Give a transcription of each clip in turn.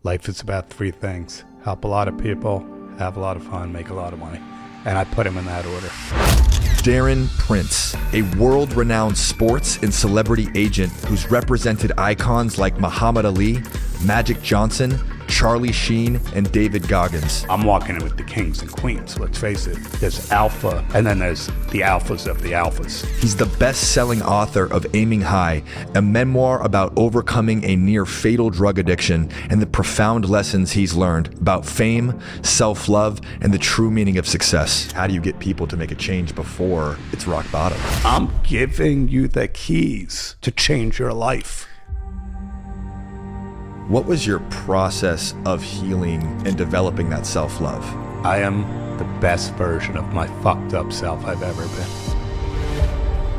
Life is about three things: help a lot of people, have a lot of fun, make a lot of money. And I put them in that order. Darren Prince, a world-renowned sports and celebrity agent who's represented icons like Muhammad Ali, Magic Johnson, Charlie Sheen, and David Goggins. I'm walking in with the kings and queens, let's face it. There's alpha, and then there's the alphas of the alphas. He's the best-selling author of Aiming High, a memoir about overcoming a near-fatal drug addiction and the profound lessons he's learned about fame, self-love, and the true meaning of success. How do you get people to make a change before it's rock bottom? I'm giving you the keys to change your life. What was your process of healing and developing that self-love? I am the best version of my fucked up self I've ever been.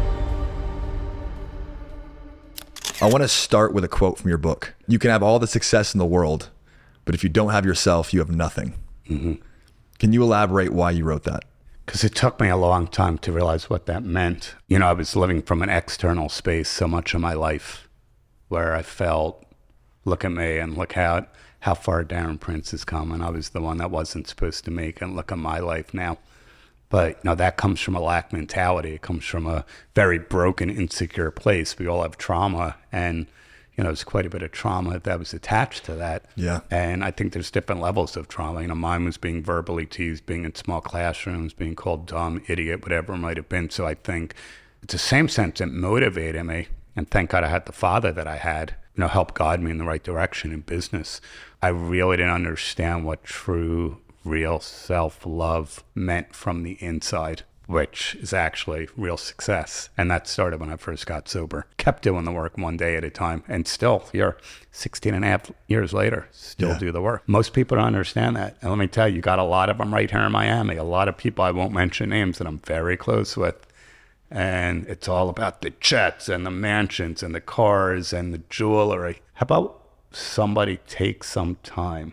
I want to start with a quote from your book. You can have all the success in the world, but if you don't have yourself, you have nothing. Mm-hmm. Can you elaborate why you wrote that? Because it took me a long time to realize what that meant. You know, I was living from an external space so much of my life where I felt, look at me and look how far Darren Prince has come, and I was the one that wasn't supposed to make it, and look at my life now. But you know, that comes from a lack mentality. It comes from a very broken, insecure place. We all have trauma, and you know, there's quite a bit of trauma that was attached to that. Yeah. And I think there's different levels of trauma. You know, mine was being verbally teased, being in small classrooms, being called dumb, idiot, whatever it might have been. So I think it's the same sense it motivated me, and thank God I had the father that I had, you know, help guide me in the right direction in business. I really didn't understand what true, real self-love meant from the inside, which is actually real success. And that started when I first got sober. Kept doing the work one day at a time, and still here, 16 and a half years later, still do the work. Most people don't understand that. And let me tell you, you got a lot of them right here in Miami. A lot of people, I won't mention names, that I'm very close with. And it's all about the jets and the mansions and the cars and the jewelry. How about somebody take some time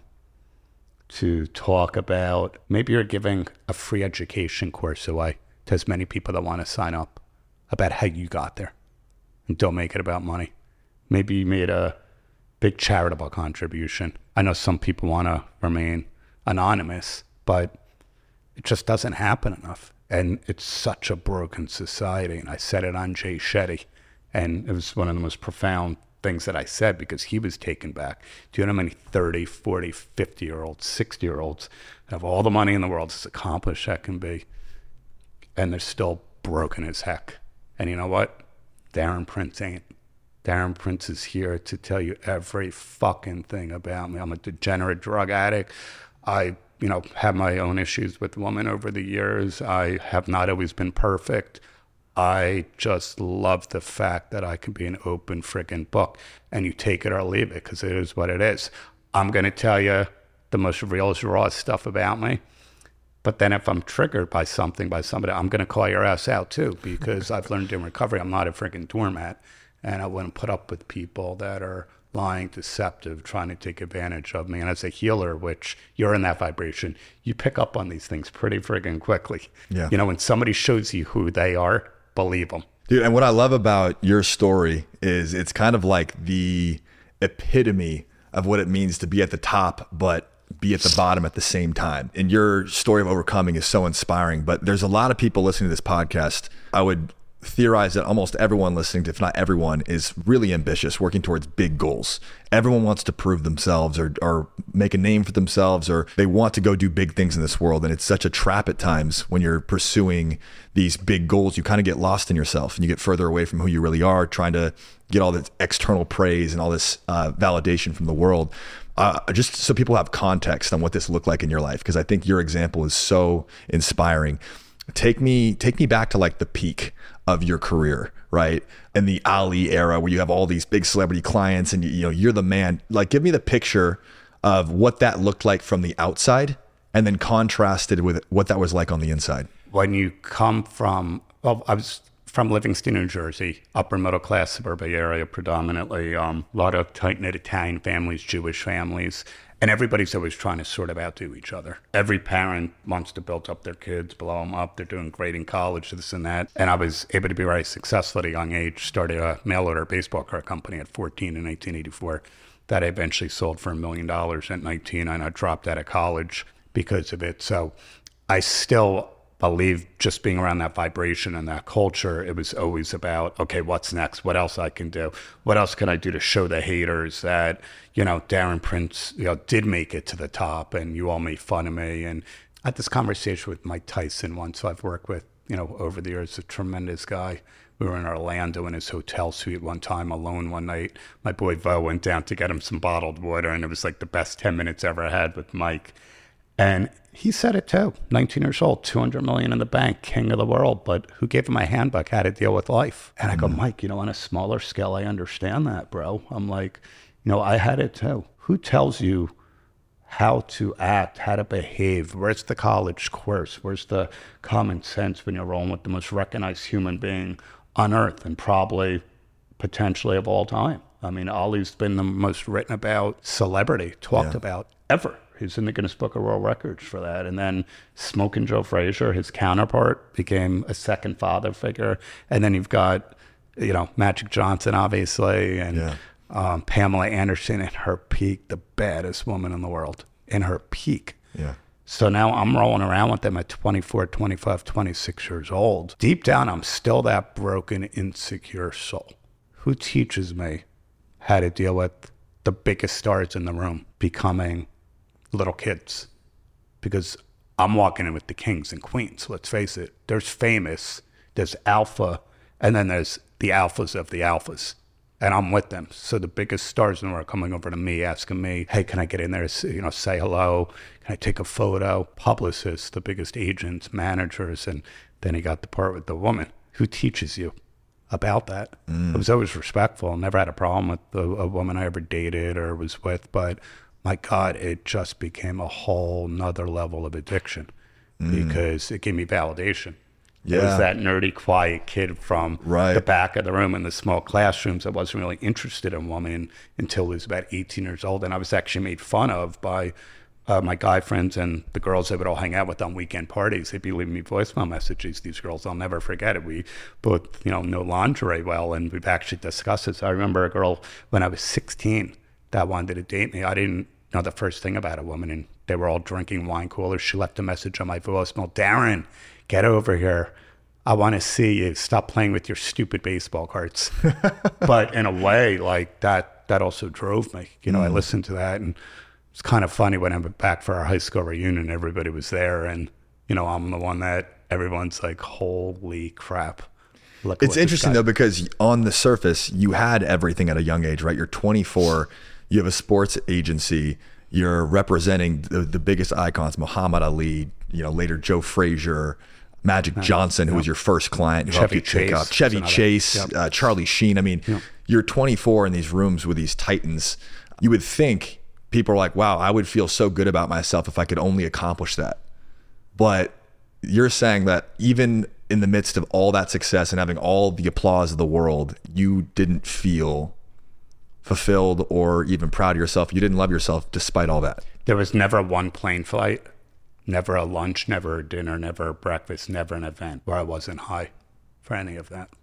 to talk about, maybe you're giving a free education course away to as many people that want to sign up, about how you got there, and don't make it about money. Maybe you made a big charitable contribution. I know some people want to remain anonymous, but it just doesn't happen enough. And it's such a broken society. And I said it on Jay Shetty, and it was one of the most profound things that I said, because he was taken back. Do you know how many 30, 40, 50-year-olds, 60-year-olds have all the money in the world, as accomplished that can be, and they're still broken as heck? And you know what? Darren Prince ain't. Darren Prince is here to tell you every fucking thing about me. I'm a degenerate drug addict. I have my own issues with women over the years. I have not always been perfect. I just love the fact that I can be an open friggin' book, and you take it or leave it, because it is what it is. I'm going to tell you the most real, raw stuff about me. But then if I'm triggered by something, by somebody, I'm going to call your ass out too, because I've learned in recovery, I'm not a friggin' doormat, and I wouldn't put up with people that are lying, deceptive, trying to take advantage of me. And as a healer, which you're in that vibration, you pick up on these things pretty friggin' quickly. Yeah. You know, when somebody shows you who they are, believe them. Dude, and what I love about your story is it's kind of like the epitome of what it means to be at the top, but be at the bottom at the same time. And your story of overcoming is so inspiring. But there's a lot of people listening to this podcast. I would theorize that almost everyone listening to, if not everyone, is really ambitious, working towards big goals. Everyone wants to prove themselves or make a name for themselves, or they want to go do big things in this world. And it's such a trap at times when you're pursuing these big goals. You kind of get lost in yourself and you get further away from who you really are, trying to get all this external praise and all this validation from the world. Just so people have context on what this looked like in your life, because I think your example is so inspiring. Take me back to like the peak of your career, right? In the Ali era, where you have all these big celebrity clients and you're the man. Like, give me the picture of what that looked like from the outside, and then contrasted with what that was like on the inside. When you come from, I was from Livingston, New Jersey, upper middle class suburban area predominantly, a lot of tight-knit Italian families, Jewish families. And everybody's always trying to sort of outdo each other. Every parent wants to build up their kids, blow them up. They're doing great in college, this and that. And I was able to be very successful at a young age. Started a mail order baseball card company at 14 in 1984. that I eventually sold for $1 million at 19, and I dropped out of college because of it. So I still believe, just being around that vibration and that culture, it was always about, okay, what's next? What else I can do? What else can I do to show the haters that, Darren Prince, did make it to the top and you all made fun of me? And I had this conversation with Mike Tyson once, who I've worked with, over the years, a tremendous guy. We were in Orlando in his hotel suite one time, alone one night. My boy Vo went down to get him some bottled water, and it was like the best 10 minutes ever had with Mike. And he said it too, 19 years old, 200 million in the bank, king of the world, but who gave him my handbook, how to deal with life? And I go, Mike, on a smaller scale, I understand that, bro. I'm like, I had it too. Who tells you how to act, how to behave? Where's the college course? Where's the common sense when you're rolling with the most recognized human being on earth and probably potentially of all time? I mean, Ali's been the most written about celebrity, talked about ever. He's in the Guinness Book of World Records for that. And then Smoking Joe Frazier, his counterpart, became a second father figure. And then you've got, Magic Johnson, obviously, and Pamela Anderson in her peak, the baddest woman in the world, in her peak. Yeah. So now I'm rolling around with them at 24, 25, 26 years old. Deep down, I'm still that broken, insecure soul. Who teaches me how to deal with the biggest stars in the room becoming little kids? Because I'm walking in with the kings and queens. Let's face it. There's famous, there's alpha, and then there's the alphas of the alphas. And I'm with them. So the biggest stars in the world are coming over to me, asking me, hey, can I get in there, say hello? Can I take a photo? Publicists, the biggest agents, managers. And then he got the part with the woman. Who teaches you about that? I was always respectful. Never had a problem with a woman I ever dated or was with. But my God, it just became a whole nother level of addiction because it gave me validation. Yeah. It was that nerdy, quiet kid from the back of the room in the small classrooms that wasn't really interested in women until he was about 18 years old. And I was actually made fun of by my guy friends and the girls I would all hang out with on weekend parties. They'd be leaving me voicemail messages. These girls, I'll never forget it. We both, know lingerie well, and we've actually discussed it. So I remember a girl when I was 16 that wanted to date me. I didn't know the first thing about a woman, and they were all drinking wine coolers. She left a message on my voicemail, Darren, get over here. I want to see you. Stop playing with your stupid baseball cards. But in a way, like that also drove me. I listened to that, and it's kind of funny when I went back for our high school reunion, everybody was there, and, I'm the one that everyone's like, holy crap. It's interesting though, because on the surface, you had everything at a young age, right? You're 24, you have a sports agency, you're representing the biggest icons, Muhammad Ali, later Joe Frazier, Magic Johnson, who was your first client, who helped you pick up Chevy Chase, Charlie Sheen. I mean, you're 24 in these rooms with these titans. You would think people are like, wow, I would feel so good about myself if I could only accomplish that. But you're saying that even in the midst of all that success and having all the applause of the world, you didn't feel fulfilled or even proud of yourself. You didn't love yourself despite all that. There was never one plane flight, never a lunch, never a dinner, never a breakfast, never an event where I wasn't high for any of that.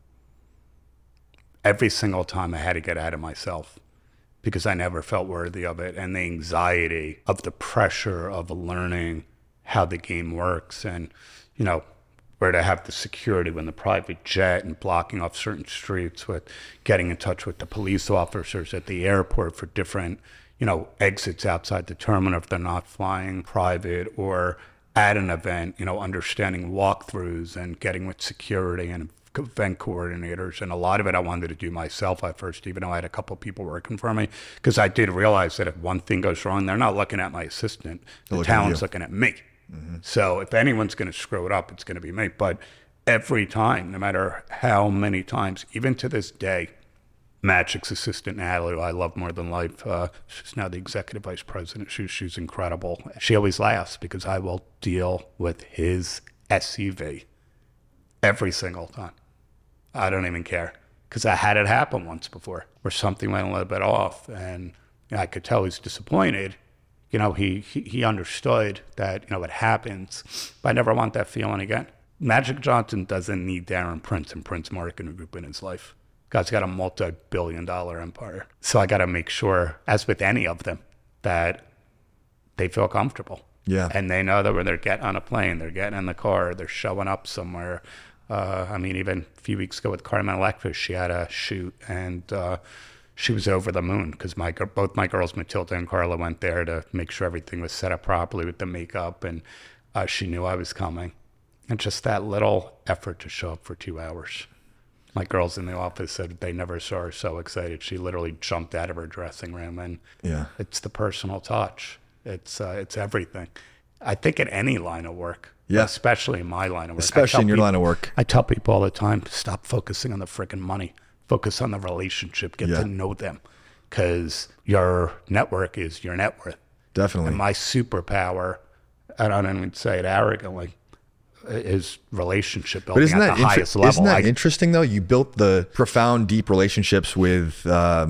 Every single time I had to get out of myself because I never felt worthy of it. And the anxiety of the pressure of learning how the game works and, where to have the security when the private jet and blocking off certain streets with getting in touch with the police officers at the airport for different, exits outside the terminal if they're not flying private, or at an event, understanding walkthroughs and getting with security and event coordinators. And a lot of it I wanted to do myself at first, even though I had a couple of people working for me, because I did realize that if one thing goes wrong, they're not looking at my assistant. The talent's looking at me. Mm-hmm. So if anyone's going to screw it up, it's going to be me. But every time, no matter how many times, even to this day, Magic's assistant, Natalie, who I love more than life, she's now the executive vice president. She's incredible. She always laughs because I will deal with his SUV every single time. I don't even care, because I had it happen once before where something went a little bit off, and I could tell he's disappointed. He understood that, it happens, but I never want that feeling again. Magic Johnson doesn't need Darren Prince and Prince Marketing Group in his life, Guy's got a multi-billion-dollar empire. So I got to make sure, as with any of them, that they feel comfortable. Yeah. And they know that when they're getting on a plane, they're getting in the car, they're showing up somewhere. I mean, even a few weeks ago with Carmen Electra, she had a shoot, and she was over the moon because both my girls, Matilda and Carla, went there to make sure everything was set up properly with the makeup, and she knew I was coming. And just that little effort to show up for 2 hours. My girls in the office said they never saw her so excited. She literally jumped out of her dressing room, and it's the personal touch. It's everything. I think in any line of work, especially in my line of work. Especially in your line of work. I tell people all the time, stop focusing on the freaking money. Focus on the relationship. Get to know them, because your network is your net worth. Definitely. And my superpower, I don't even say it arrogantly, is relationship building at the highest level. Isn't that interesting, though? You built the profound, deep relationships with,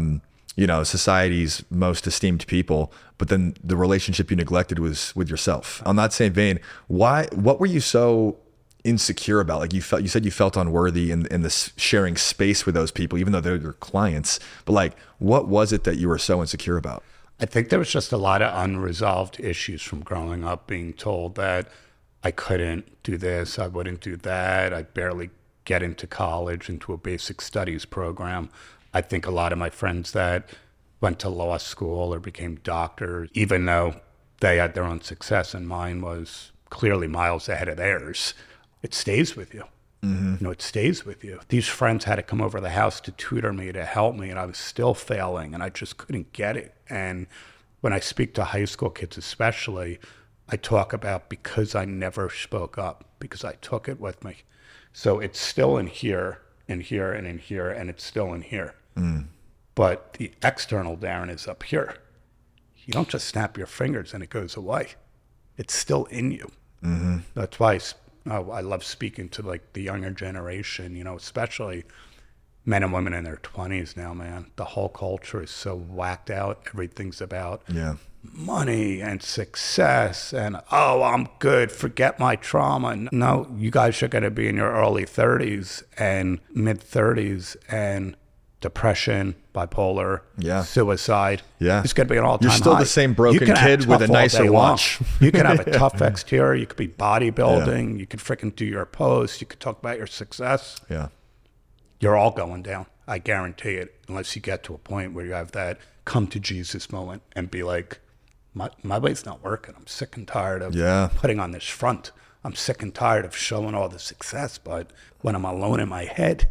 society's most esteemed people, but then the relationship you neglected was with yourself. On that same vein, what were you so insecure about? Like you said you felt unworthy in this sharing space with those people, even though they're your clients. But like, what was it that you were so insecure about? I think there was just a lot of unresolved issues from growing up, being told that I couldn't do this, I wouldn't do that. I barely get into college, into a basic studies program. I think a lot of my friends that went to law school or became doctors, even though they had their own success and mine was clearly miles ahead of theirs, it stays with you. Mm-hmm. You know, it stays with you. These friends had to come over to the house to tutor me, to help me, and I was still failing, and I just couldn't get it. And when I speak to high school kids especially, I talk about because I never spoke up, because I took it with me. So it's still in here, in here, and in here, and it's still in here. Mm. But the external Darren is up here. You don't just snap your fingers and it goes away. It's still in you. Mm-hmm. That's why I love speaking to like the younger generation, you know, especially men and women in their 20s now, man. The whole culture is so whacked out. Everything's about money and success and, oh, I'm good, forget my trauma. No, you guys are going to be in your early 30s and mid 30s, and depression, bipolar, suicide. Yeah. It's going to be an all-time high. You're still the same broken kid with a nicer watch. You can have a tough exterior. You could be bodybuilding. You could freaking do your posts. You could talk about your success. Yeah. You're all going down. I guarantee it, unless you get to a point where you have that come to Jesus moment and be like, my way's not working. I'm sick and tired of putting on this front. I'm sick and tired of showing all the success, but when I'm alone in my head,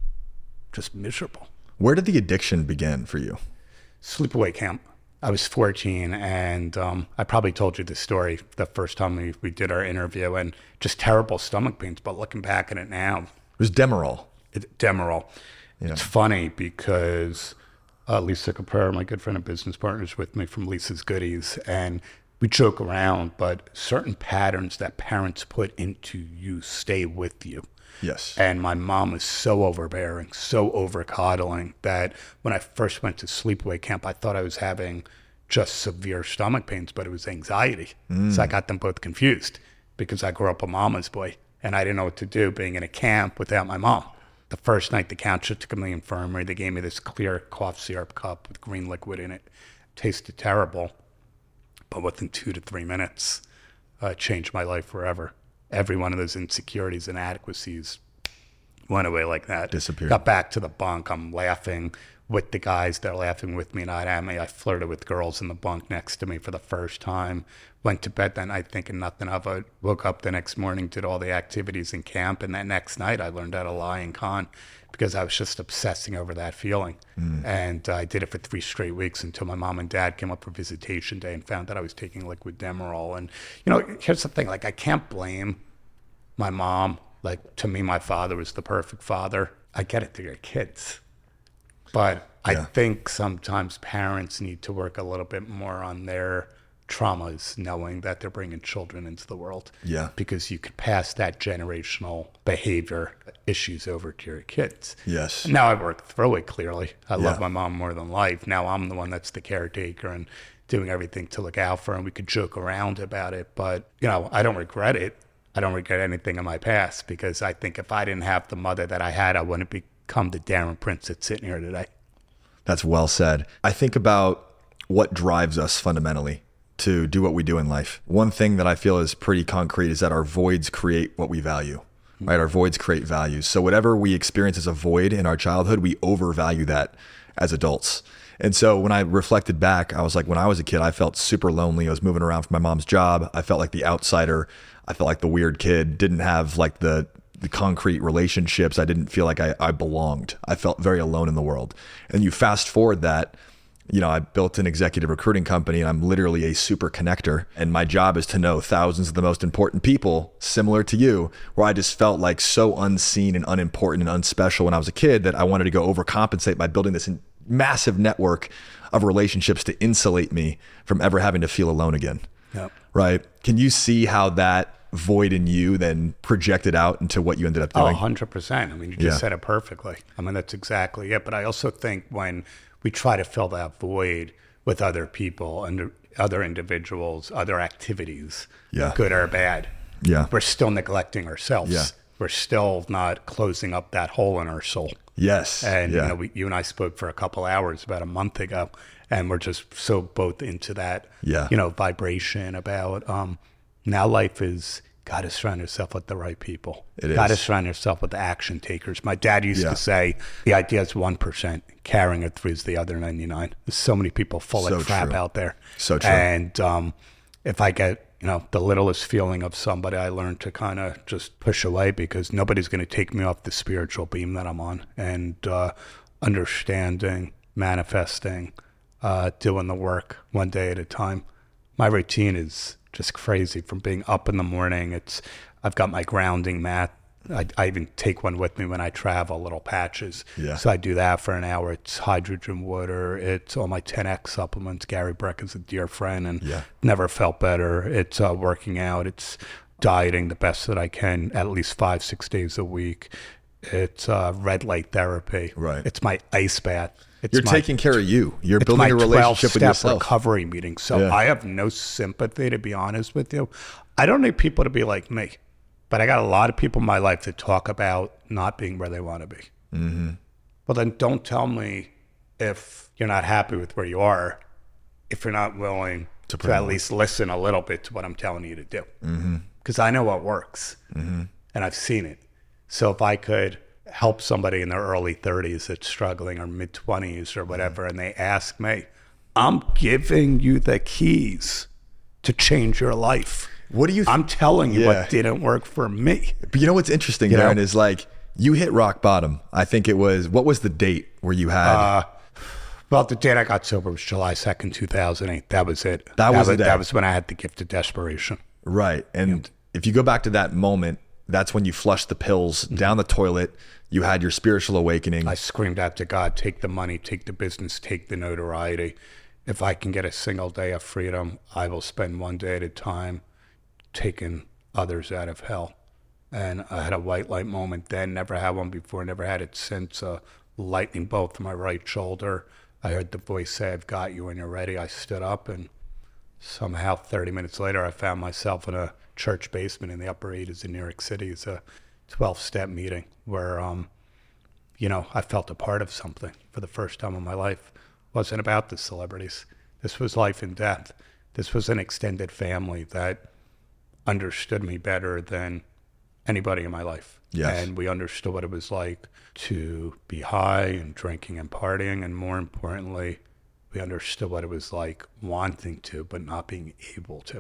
just miserable. Where did the addiction begin for you? Sleepaway camp. I was 14, and I probably told you this story the first time we did our interview, and just terrible stomach pains. But looking back at it now, it was Demerol. Demerol. Yeah. It's funny because Lisa Capera, my good friend and business partner, is with me from Lisa's Goodies, and we joke around, but certain patterns that parents put into you stay with you. Yes. And my mom was so overbearing, so over-coddling, that when I first went to sleepaway camp, I thought I was having just severe stomach pains, but it was anxiety. So I got them both confused because I grew up a mama's boy, and I didn't know what to do being in a camp without my mom. The first night the counselor took me to the infirmary, they gave me this clear cough syrup cup with green liquid in it. It tasted terrible, but within 2 to 3 minutes, it changed my life forever. Every one of those insecurities and inadequacies went away like that. Disappeared. Got back to the bunk. I'm laughing with the guys. They're laughing with me, not at me. I flirted with girls in the bunk next to me for the first time. Went to bed that night thinking nothing of it. Woke up the next morning, did all the activities in camp. And that next night, I learned how to lie and con because I was just obsessing over that feeling. And I did it for 3 straight weeks until my mom and dad came up for visitation day and found that I was taking liquid Demerol. And, you know, here's the thing. Like, I can't blame my mom. Like, to me, my father was the perfect father. I get it, they're your kids. But I think sometimes parents need to work a little bit more on their traumas, knowing that they're bringing children into the world. Yeah. Because you could pass that generational behavior issues over to your kids. Yes. Now I work through it clearly. I love my mom more than life. Now I'm the one that's the caretaker and doing everything to look out for her, and we could joke around about it. But, you know, I don't regret it. I don't regret anything in my past because I think if I didn't have the mother that I had, I wouldn't be become the Darren Prince that's sitting here today. That's well said. I think about what drives us fundamentally to do what we do in life. One thing that I feel is pretty concrete is that our voids create what we value, right? Our voids create values. So whatever we experience as a void in our childhood, we overvalue that as adults. And so when I reflected back, I was like, when I was a kid, I felt super lonely. I was moving around for my mom's job. I felt like the outsider. I felt like the weird kid, didn't have like the concrete relationships. I didn't feel like I belonged. I felt very alone in the world. And you fast forward that, you know, I built an executive recruiting company and I'm literally a super connector. And my job is to know thousands of the most important people similar to you, where I just felt like so unseen and unimportant and unspecial when I was a kid that I wanted to go overcompensate by building this massive network of relationships to insulate me from ever having to feel alone again. Yep. Right. Can you see how that void in you then projected out into what you ended up doing? 100%. I mean, you just said it perfectly. I mean, that's exactly it. But I also think when we try to fill that void with other people and other individuals, other activities, good or bad, we're still neglecting ourselves. Yeah. We're still not closing up that hole in our soul. Yes. And you know, you and I spoke for a couple hours about a month ago, and we're just so both into that, you know, vibration about now life is got to surround yourself with the right people. Got to surround yourself with the action takers. My dad used to say the idea is 1%, carrying it through is the other 99. There's so many people full of crap out there. So true. And if I get, you know, the littlest feeling of somebody, I learn to kind of just push away, because nobody's going to take me off the spiritual beam that I'm on. And understanding, manifesting, doing the work one day at a time. My routine is just crazy. From being up in the morning, I've got my grounding mat. I even take one with me when I travel, little patches. So I do that for an hour. It's hydrogen water. It's all my 10X supplements. Gary Breck is a dear friend and never felt better. It's working out. It's dieting the best that I can, at least 5-6 days a week. It's red light therapy. Right. It's my ice bath. You're taking care of you. You're building a relationship with yourself. Recovery meeting. So I have no sympathy, to be honest with you. I don't need people to be like me, but I got a lot of people in my life that talk about not being where they want to be. Mm-hmm. Well, then don't tell me if you're not happy with where you are, if you're not willing to at least listen a little bit to what I'm telling you to do. Because I know what works, and I've seen it. So if I could help somebody in their early 30s that's struggling, or mid 20s or whatever, and they ask me, I'm giving you the keys to change your life. What do you I'm telling you what didn't work for me. But you know what's interesting, Darren, is like you hit rock bottom. I think it was, what was the date where you had? Well, the date I got sober was July 2nd, 2008. That was it. That was when I had the gift of desperation. Right. And if you go back to that moment, that's when you flushed the pills down the toilet. You had your spiritual awakening. I screamed out to God, take the money, take the business, take the notoriety. If I can get a single day of freedom, I will spend one day at a time taking others out of hell. And I had a white light moment then, never had one before, never had it since. A lightning bolt to my right shoulder. I heard the voice say, I've got you when you're ready. I stood up, and somehow 30 minutes later, I found myself in a church basement in the Upper 80s in New York City. It's a 12-step meeting where, you know, I felt a part of something for the first time in my life. It wasn't about the celebrities. This was life and death. This was an extended family that understood me better than anybody in my life. Yes. And we understood what it was like to be high and drinking and partying. And more importantly, we understood what it was like wanting to, but not being able to.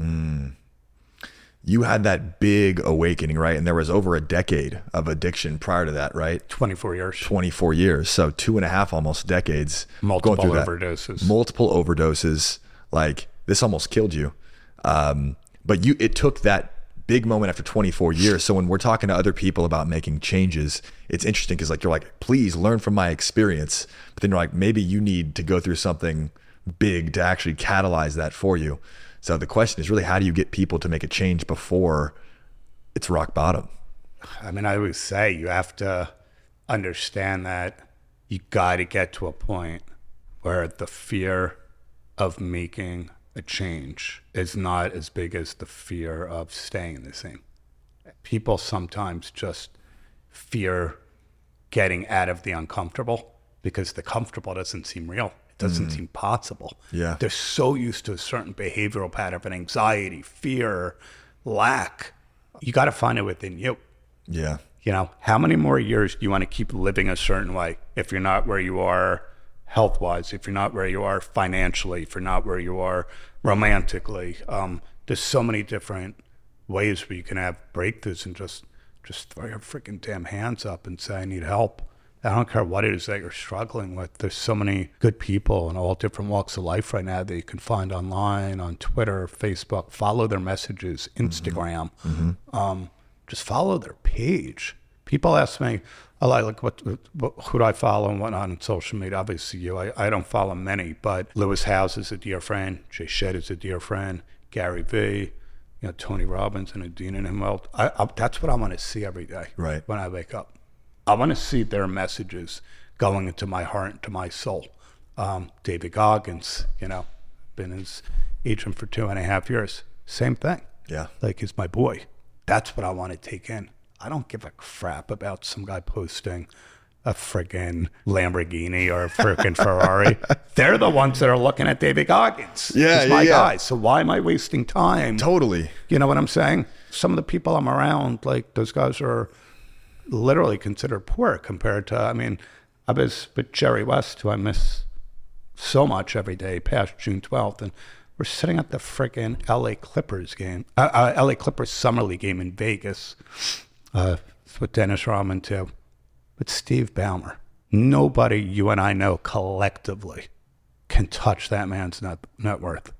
You had that big awakening, right? And there was over a decade of addiction prior to that, right? 24 years. 24 years. So 2.5 almost decades. Multiple going through overdoses. That. Multiple overdoses. Like, this almost killed you. But it took that big moment after 24 years. So when we're talking to other people about making changes, it's interesting because like, you're like, please learn from my experience. But then you're like, maybe you need to go through something big to actually catalyze that for you. So the question is really, how do you get people to make a change before it's rock bottom? I mean, I always say you have to understand that you got to get to a point where the fear of making a change is not as big as the fear of staying the same. People sometimes just fear getting out of the uncomfortable, because the comfortable doesn't seem real. It doesn't seem possible. Yeah. They're so used to a certain behavioral pattern of anxiety, fear, lack. You got to find it within you. Yeah. You know, how many more years do you want to keep living a certain way if you're not where you are health-wise, if you're not where you are financially, if you're not where you are romantically? There's so many different ways where you can have breakthroughs and just throw your freaking damn hands up and say, I need help. I don't care what it is that you're struggling with. There's so many good people in all different walks of life right now that you can find online, on Twitter, Facebook. Follow their messages, Instagram. Just follow their page. People ask me, what, who do I follow and whatnot on social media? Obviously you. I don't follow many, but Lewis Howes is a dear friend. Jay Shetty is a dear friend. Gary Vee, Tony Robbins and Adina Himwell. That's what I want to see every day when I wake up. I want to see their messages going into my heart, into my soul. David Goggins, been his agent for 2.5 years. Same thing. Yeah. Like, he's my boy. That's what I want to take in. I don't give a crap about some guy posting a friggin' Lamborghini or a friggin' Ferrari. They're the ones that are looking at David Goggins. Yeah, He's my guy. So why am I wasting time? Totally. You know what I'm saying? Some of the people I'm around, like, those guys are literally considered poor compared to, I was with Jerry West, who I miss so much every day past June 12th, and we're sitting at the freaking LA Clippers game, LA Clippers Summer League game in Vegas, with Dennis Rodman too, with Steve Ballmer. Nobody you and I know collectively can touch that man's net worth.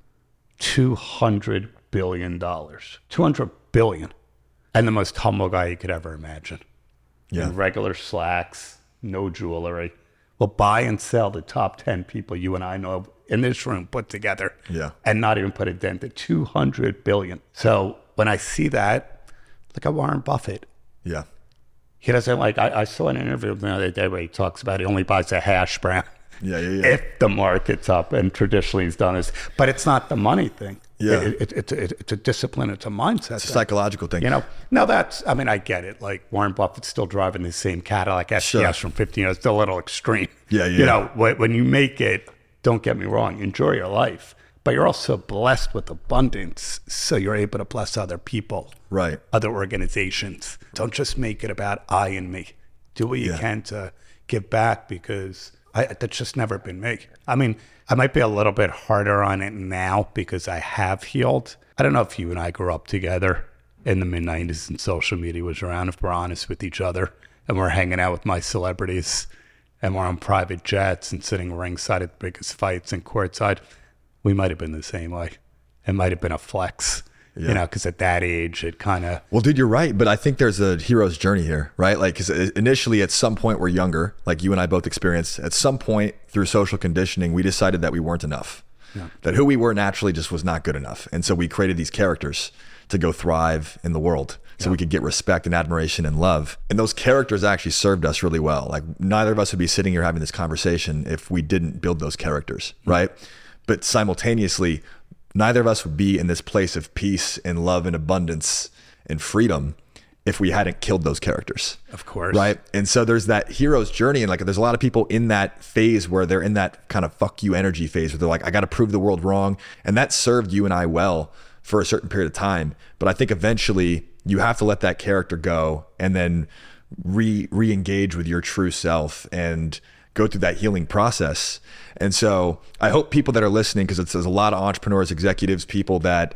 $200 billion. $200 billion. And the most humble guy you could ever imagine. Yeah. In regular slacks, no jewelry. Will buy and sell the top 10 people you and I know in this room put together. Yeah. And not even put a dent at $200 billion. So when I see that, look at Warren Buffett. Yeah. He doesn't I saw an interview the other day where he talks about he only buys a hash brown. Yeah. If the market's up, and traditionally he's done this. But it's not the money thing. Yeah. It's a discipline. It's a mindset. It's a psychological thing. No, I get it. Like, Warren Buffett's still driving the same Cadillac STS from 15 years. It's still a little extreme. Yeah. When you make it, don't get me wrong, enjoy your life. But you're also blessed with abundance, so you're able to bless other people, right? Other organizations. Don't just make it about I and me. Do what you can to give back, because that's just never been me. I might be a little bit harder on it now because I have healed. I don't know if you and I grew up together in the mid-90s and social media was around, if we're honest with each other, and we're hanging out with my celebrities and we're on private jets and sitting ringside at the biggest fights and courtside. We might have been the same way. It might have been a flex, because at that age, it kind of... Well, dude, you're right. But I think there's a hero's journey here, right? Like, because initially at some point we're younger, like you and I both experienced, at some point through social conditioning, we decided that we weren't enough, that who we were naturally just was not good enough. And so we created these characters to go thrive in the world so we could get respect and admiration and love. And those characters actually served us really well. Like, neither of us would be sitting here having this conversation if we didn't build those characters, right? But simultaneously, neither of us would be in this place of peace and love and abundance and freedom if we hadn't killed those characters. Of course. Right? And so there's that hero's journey. And like, there's a lot of people in that phase where they're in that kind of fuck you energy phase where they're like, I got to prove the world wrong. And that served you and I well for a certain period of time. But I think eventually you have to let that character go and then re-engage with your true self and go through that healing process. And so I hope people that are listening, because there's a lot of entrepreneurs, executives, people that,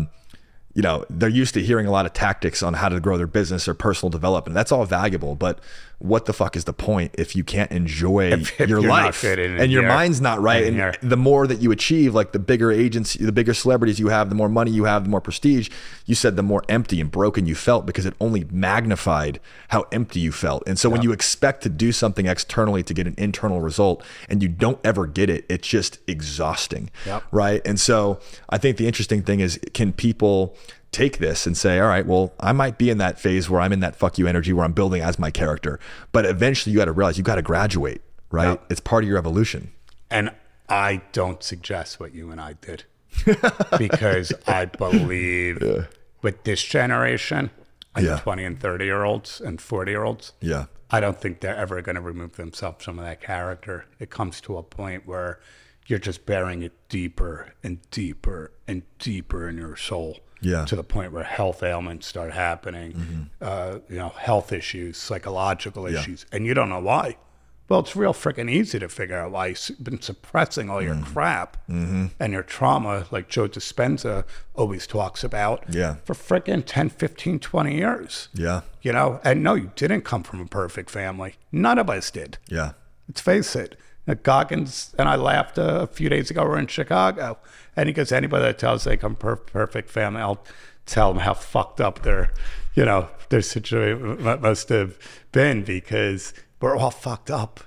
they're used to hearing a lot of tactics on how to grow their business or personal development. That's all valuable, but what the fuck is the point if you can't enjoy your life and your mind's not right? And the more that you achieve, like the bigger agency, the bigger celebrities you have, the more money you have, the more prestige, you said the more empty and broken you felt, because it only magnified how empty you felt. And so when you expect to do something externally to get an internal result and you don't ever get it, it's just exhausting, right? And so I think the interesting thing is, can people take this and say, all right, well, I might be in that phase where I'm in that fuck you energy where I'm building as my character, but eventually you got to realize you got to graduate, right? Yep. It's part of your evolution. And I don't suggest what you and I did because I believe with this generation, 20 and 30 year olds and 40 year olds, I don't think they're ever going to remove themselves from that character. It comes to a point where you're just burying it deeper and deeper and deeper in your soul. Yeah. To the point where health ailments start happening, health issues, psychological issues, and you don't know why. Well, it's real freaking easy to figure out why you've been suppressing all your crap and your trauma, like Joe Dispenza always talks about, for freaking 10, 15, 20 years. Yeah. You know, and no, you didn't come from a perfect family. None of us did. Yeah. Let's face it. Goggins and I laughed a few days ago. We're in Chicago, and he goes, anybody that tells they come perfect family, I'll tell them how fucked up their situation must have been, because we're all fucked up.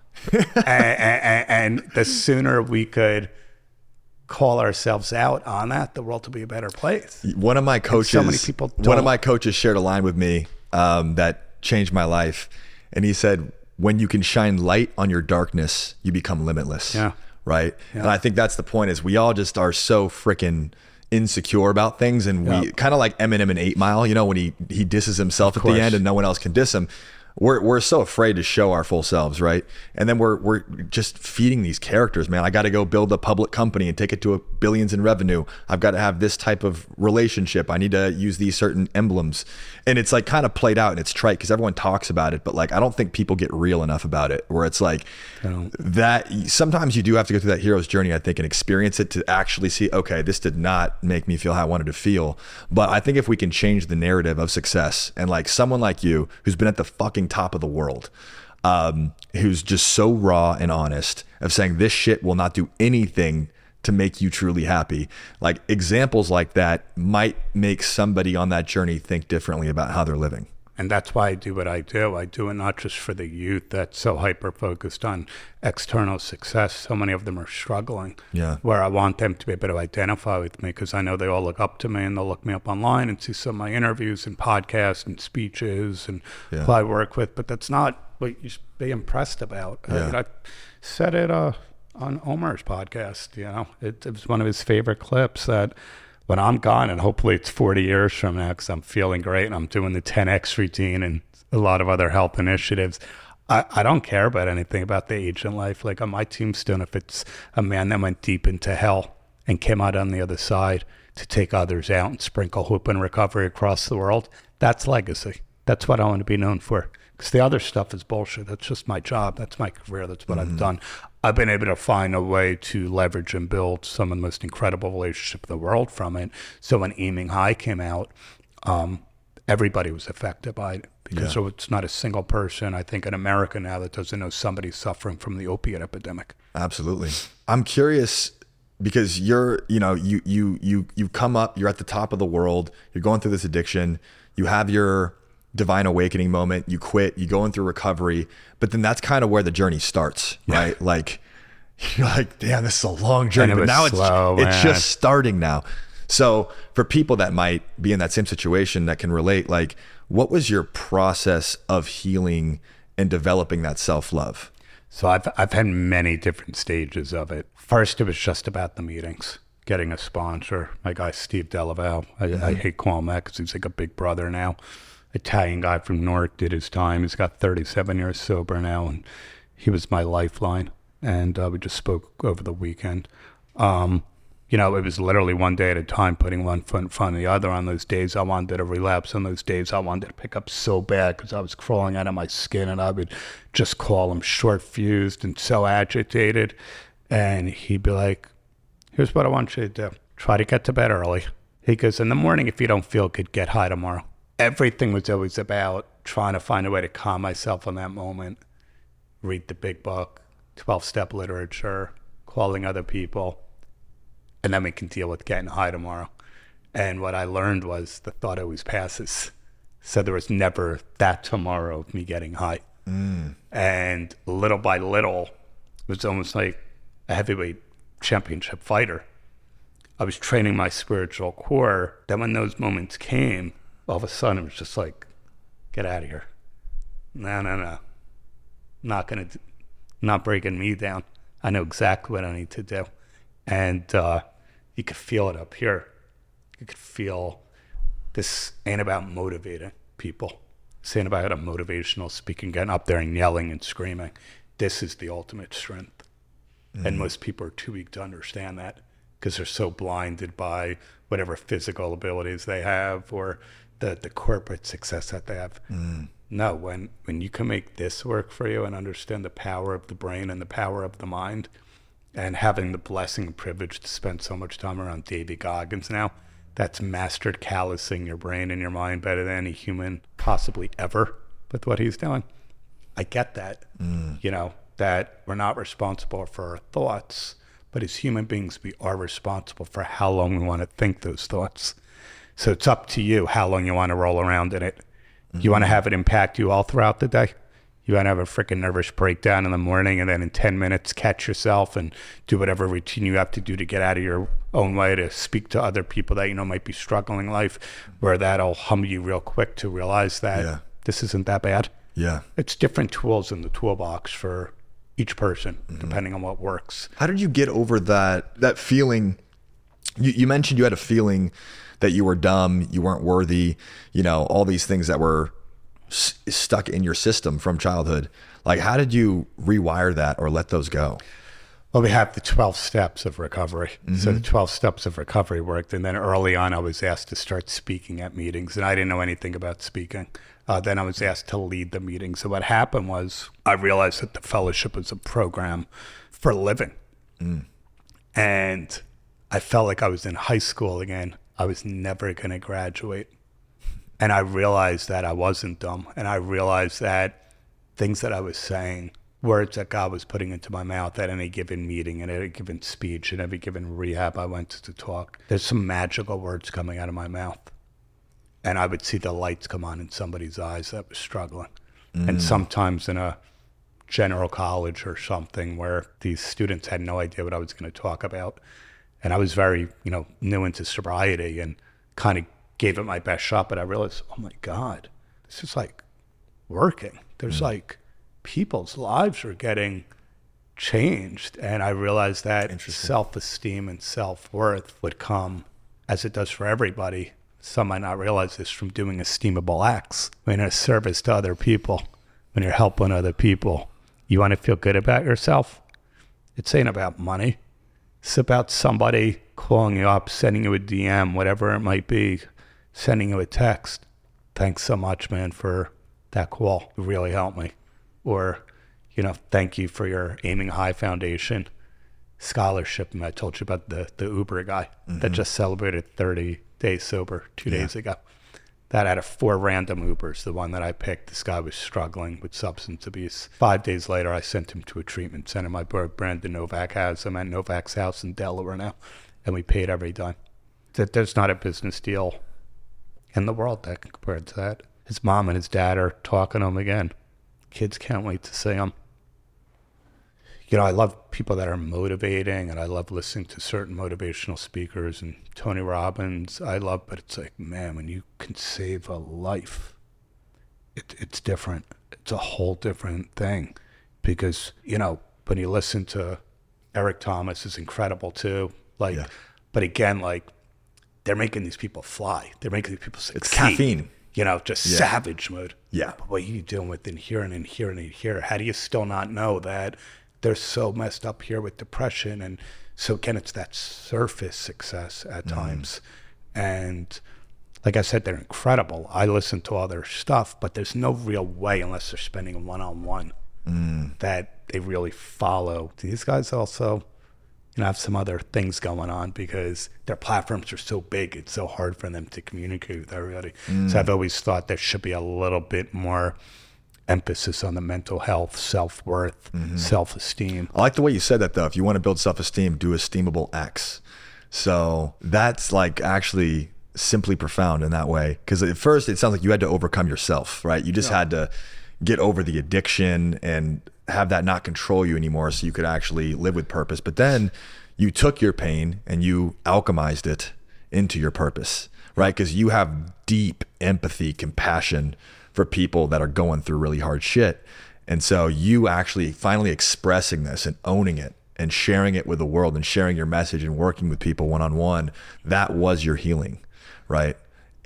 and the sooner we could call ourselves out on that, the world will be a better place. One of my coaches, so many people don't. One of my coaches shared a line with me that changed my life, and he said, when you can shine light on your darkness, you become limitless. Yeah. Right. Yeah. And I think that's the point, is we all just are so freaking insecure about things. And we kind of like Eminem in 8 Mile, you know, when he disses himself at the end and no one else can diss him. We're so afraid to show our full selves, right? And then we're just feeding these characters, man. I got to go build a public company and take it to billions in revenue. I've got to have this type of relationship. I need to use these certain emblems. And it's like kind of played out, and it's trite because everyone talks about it, but like I don't think people get real enough about it, where it's like that sometimes you do have to go through that hero's journey, I think, and experience it to actually see, okay, this did not make me feel how I wanted to feel. But I think if we can change the narrative of success, and like someone like you who's been at the fucking top of the world, who's just so raw and honest of saying this shit will not do anything to make you truly happy. Like examples like that might make somebody on that journey think differently about how they're living. And that's why I do what I do. I do it not just for the youth that's so hyper-focused on external success. So many of them are struggling. Yeah. Where I want them to be able to identify with me, because I know they all look up to me, and they'll look me up online and see some of my interviews and podcasts and speeches and who I work with. But that's not what you should be impressed about. I said it on Omar's podcast. You know, it was one of his favorite clips that when I'm gone, and hopefully it's 40 years from now, because I'm feeling great and I'm doing the 10X routine and a lot of other health initiatives, I don't care about anything about the age in life. Like on my tombstone, if it's a man that went deep into hell and came out on the other side to take others out and sprinkle hope and recovery across the world, that's legacy. That's what I want to be known for. Because the other stuff is bullshit. That's just my job. That's my career. That's what I've done. I've been able to find a way to leverage and build some of the most incredible relationships in the world from it. So when Aiming High came out, everybody was affected by it, because so it's not a single person, I think, in America now that doesn't know somebody suffering from the opiate epidemic. Absolutely. I'm curious, because you come up, you're at the top of the world, you're going through this addiction, you have your divine awakening moment, you quit, you go in through recovery, but then that's kind of where the journey starts, right? Like you're like, damn, this is a long journey, but now it's just starting now. So for people that might be in that same situation that can relate, like what was your process of healing and developing that self-love? So I've had many different stages of it. First, it was just about the meetings, getting a sponsor. My guy, Steve Delaval, I hate calling him that because he's like a big brother now. Italian guy from Newark, did his time. He's got 37 years sober now, and he was my lifeline. And we just spoke over the weekend. It was literally one day at a time, putting one foot in front of the other. On those days I wanted to relapse. On those days I wanted to pick up so bad because I was crawling out of my skin, and I would just call him short-fused and so agitated. And he'd be like, here's what I want you to do. Try to get to bed early. He goes, in the morning, if you don't feel good, get high tomorrow. Everything was always about trying to find a way to calm myself in that moment, read the big book, 12-step literature, calling other people, and then we can deal with getting high tomorrow. And what I learned was the thought always passes. So there was never that tomorrow of me getting high. And little by little, it was almost like a heavyweight championship fighter. I was training my spiritual core. Then when those moments came, all of a sudden it was just like, get out of here. No. Not breaking me down. I know exactly what I need to do. And you could feel it up here. You could feel this ain't about motivating people. saying about a motivational speaking, getting up there and yelling and screaming. This is the ultimate strength. And most people are too weak to understand that because they're so blinded by whatever physical abilities they have or the corporate success that they have. No, when you can make this work for you and understand the power of the brain and the power of the mind, and having the blessing and privilege to spend so much time around David Goggins now, that's mastered callousing your brain and your mind better than any human possibly ever with what he's doing. I get that, that we're not responsible for our thoughts, but as human beings, we are responsible for how long we want to think those thoughts. So it's up to you how long you want to roll around in it. You want to have it impact you all throughout the day? You want to have a freaking nervous breakdown in the morning and then in 10 minutes catch yourself and do whatever routine you have to do to get out of your own way to speak to other people that might be struggling in life, where that'll hum you real quick to realize that this isn't that bad. Yeah. It's different tools in the toolbox for each person, depending on what works. How did you get over that feeling? You mentioned you had a feeling that you were dumb, you weren't worthy, all these things that were stuck in your system from childhood. Like, how did you rewire that or let those go? Well, we have the 12 steps of recovery. So the 12 steps of recovery worked. And then early on, I was asked to start speaking at meetings, and I didn't know anything about speaking. Then I was asked to lead the meeting. So what happened was I realized that the fellowship was a program for living. And I felt like I was in high school again. I was never going to graduate. And I realized that I wasn't dumb. And I realized that things that I was saying, words that God was putting into my mouth at any given meeting, at any given speech, at every given rehab I went to talk, there's some magical words coming out of my mouth. And I would see the lights come on in somebody's eyes that was struggling. And sometimes in a general college or something where these students had no idea what I was going to talk about. And I was very, new into sobriety and kind of gave it my best shot. But I realized, oh my God, this is like working. There's like people's lives are getting changed. And I realized that self-esteem and self-worth would come, as it does for everybody. Some might not realize this, from doing esteemable acts. When you're a service to other people, when you're helping other people, you want to feel good about yourself. It's ain't about money. It's about somebody calling you up, sending you a DM, whatever it might be, sending you a text. Thanks so much, man, for that call. It really helped me. Or, thank you for your Aiming High Foundation scholarship. And I told you about the Uber guy that just celebrated 30 days sober 2 days ago. That out of 4 random Ubers, the one that I picked, this guy was struggling with substance abuse. 5 days later, I sent him to a treatment center. My brother Brandon Novak has him at Novak's house in Delaware now, and we paid every dime. There's not a business deal in the world that can compare to that. His mom and his dad are talking to him again. Kids can't wait to see him. I love people that are motivating, and I love listening to certain motivational speakers and Tony Robbins. But it's like, man, when you can save a life, it's different. It's a whole different thing. Because, when you listen to Eric Thomas, is incredible too. But again, they're making these people fly. They're making these people succeed. It's caffeine. Savage mode. Yeah. But what are you doing with in here and in here and in here? How do you still not know that they're so messed up here with depression? And so again, it's that surface success at times. And like I said, they're incredible. I listen to all their stuff, but there's no real way, unless they're spending a one-on-one, that they really follow. These guys also, have some other things going on because their platforms are so big. It's so hard for them to communicate with everybody. So I've always thought there should be a little bit more emphasis on the mental health, self-worth, self-esteem. I like the way you said that, though. If you want to build self-esteem, do esteemable acts. So that's actually simply profound in that way. Because at first it sounds like you had to overcome yourself, right? You just had to get over the addiction and have that not control you anymore so you could actually live with purpose. But then you took your pain and you alchemized it into your purpose, right? Because you have deep empathy, compassion for people that are going through really hard shit. And so you actually finally expressing this and owning it and sharing it with the world and sharing your message and working with people one-on-one, that was your healing, right?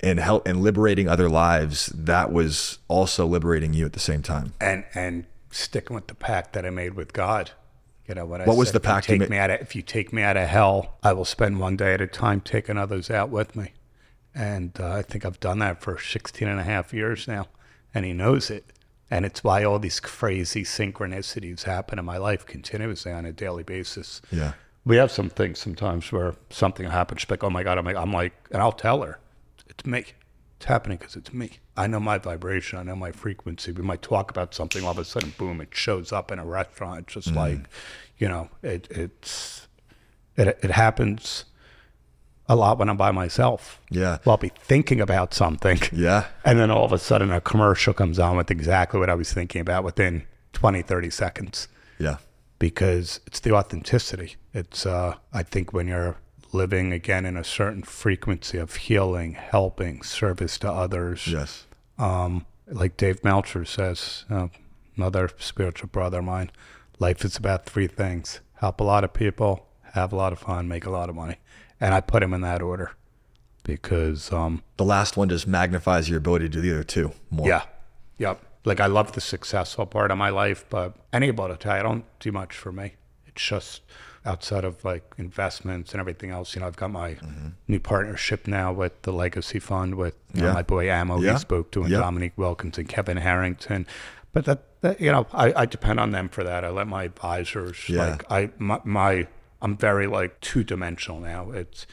and help and liberating other lives, that was also liberating you at the same time. And sticking with the pact that I made with God. You know, what was the pact you made? If you take me out of hell, I will spend one day at a time taking others out with me. And I think I've done that for 16 and a half years now. And he knows it. And it's why all these crazy synchronicities happen in my life continuously on a daily basis. Yeah. We have some things sometimes where something happens, she's like, oh my God, I'm like, and I'll tell her, it's me. It's happening because it's me. I know my vibration. I know my frequency. We might talk about something, all of a sudden, boom, it shows up in a restaurant. It's just like, you know, it happens a lot when I'm by myself. Yeah. Well, I'll be thinking about something. Yeah. And then all of a sudden a commercial comes on with exactly what I was thinking about within 20, 30 seconds. Yeah. Because it's the authenticity. It's, I think when you're living again in a certain frequency of healing, helping, service to others. Yes. Like Dave Meltzer says, another spiritual brother of mine, life is about three things: help a lot of people, have a lot of fun, make a lot of money. And I put him in that order because the last one just magnifies your ability to do the other two more. Yeah. Yep. Like I love the successful part of my life, but anybody will tell you I don't do much for me. It's just outside of like investments and everything else. You know, I've got my new partnership now with the Legacy Fund with my boy Ammo. He spoke to, and Dominique Wilkins and Kevin Harrington. But that you know, I depend on them for that. I let my advisors I'm very like two-dimensional now.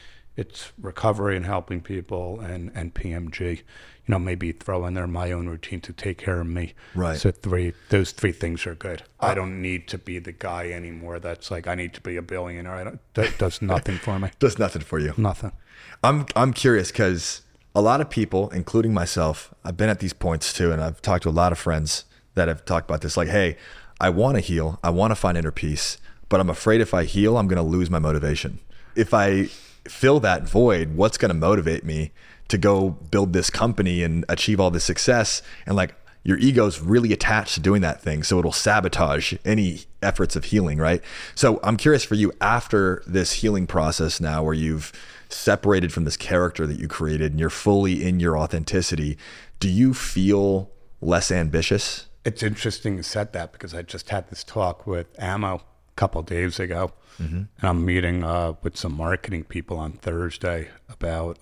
It's recovery and helping people and PMG. You know, maybe throw in there my own routine to take care of me. Right. So those three things are good. I don't need to be the guy anymore that's like, I need to be a billionaire. That does nothing for me. Does nothing for you. Nothing. I'm curious because a lot of people, including myself, I've been at these points too, and I've talked to a lot of friends that have talked about this. Like, hey, I want to heal. I want to find inner peace, but I'm afraid if I heal, I'm going to lose my motivation. If I fill that void, what's going to motivate me to go build this company and achieve all this success? And like, your ego's really attached to doing that thing, so it'll sabotage any efforts of healing, right? So I'm curious for you, after this healing process now where you've separated from this character that you created and you're fully in your authenticity, do you feel less ambitious? It's interesting you said that because I just had this talk with Ammo a couple of days ago. And I'm meeting with some marketing people on Thursday about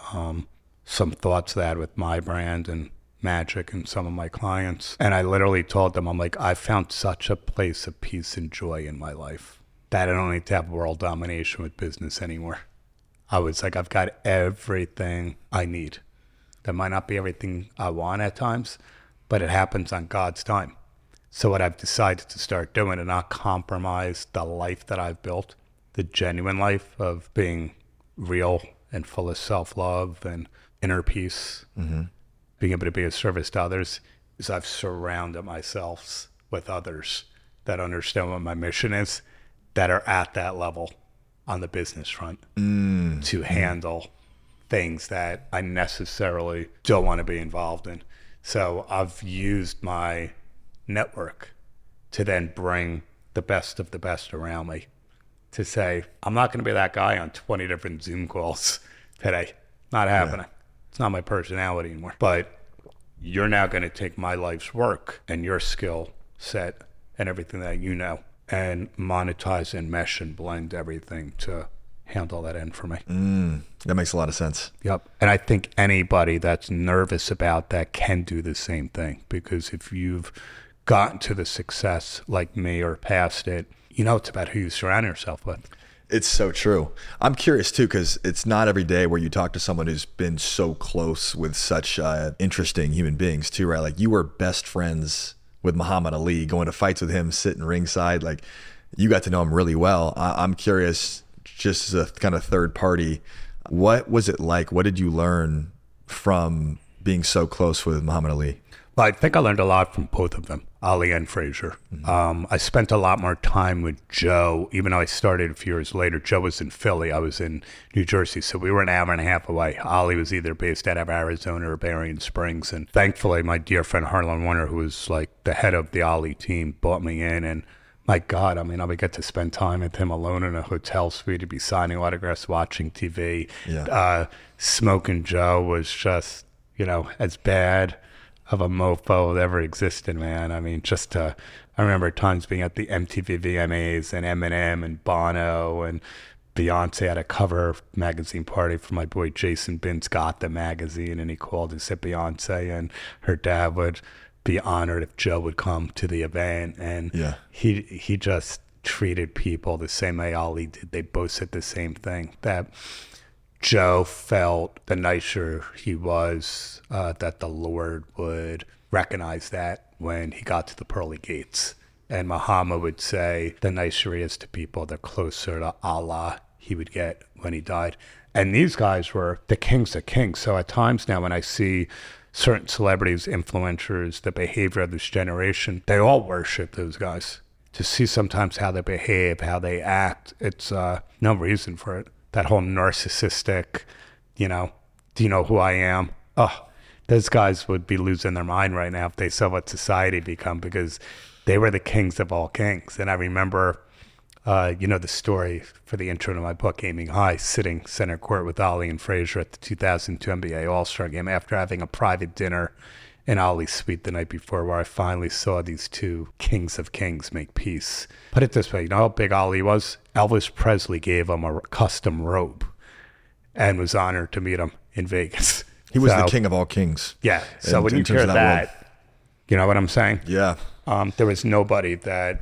some thoughts that I had with my brand and Magic and some of my clients. And I literally told them, I'm like, I found such a place of peace and joy in my life that I don't need to have world domination with business anymore. I was like, I've got everything I need. That might not be everything I want at times, but it happens on God's time. So what I've decided to start doing and not compromise the life that I've built, the genuine life of being real and full of self-love and inner peace, being able to be of service to others, is I've surrounded myself with others that understand what my mission is, that are at that level on the business front to handle things that I necessarily don't want to be involved in. So I've used my network to then bring the best of the best around me to say, I'm not going to be that guy on 20 different Zoom calls today. Not happening. It's not my personality anymore. But you're now going to take my life's work and your skill set and everything that you know and monetize and mesh and blend everything to handle that end for me. That makes a lot of sense. Yep. And I think anybody that's nervous about that can do the same thing, because if you've gotten to the success like me or past it, you know it's about who you surround yourself with. It's so true. I'm curious too, because it's not every day where you talk to someone who's been so close with such interesting human beings too, right? Like, you were best friends with Muhammad Ali, going to fights with him, sitting ringside. Like, you got to know him really well. I'm curious, just as a kind of third party, what was it like? What did you learn from being so close with Muhammad Ali? Well, I think I learned a lot from both of them, Ali and Frazier. I spent a lot more time with Joe, even though I started a few years later. Joe was in Philly. I was in New Jersey, so we were an hour and a half away. Ali was either based out of Arizona or Berrien Springs. And thankfully, my dear friend Harlan Warner, who was like the head of the Ali team, brought me in. And my God, I mean, I would get to spend time with him alone in a hotel suite. He'd be signing autographs, watching TV. Smoking Joe was just as bad of a mofo that ever existed, man. I mean, I remember times being at the MTV VMAs and Eminem and Bono and Beyonce had a cover magazine party for my boy Jason Binns got the magazine, and he called and said Beyonce and her dad would be honored if Joe would come to the event. And he just treated people the same way Ali did. They both said the same thing, that Joe felt the nicer he was, that the Lord would recognize that when he got to the pearly gates. And Muhammad would say the nicer he is to people, the closer to Allah he would get when he died. And these guys were the kings of kings. So at times now when I see certain celebrities, influencers, the behavior of this generation, they all worship those guys. To see sometimes how they behave, how they act, it's no reason for it. That whole narcissistic, do you know who I am? Oh, those guys would be losing their mind right now if they saw what society become, because they were the kings of all kings. And I remember, the story for the intro to my book, Aiming High, sitting center court with Ali and Frazier at the 2002 NBA All-Star Game after having a private dinner in Ali's suite the night before, where I finally saw these two kings of kings make peace. Put it this way, you know how big Ali was? Elvis Presley gave him a custom robe and was honored to meet him in Vegas. He was the king of all kings. Yeah. So when you hear that, you know what I'm saying? Yeah. There was nobody that,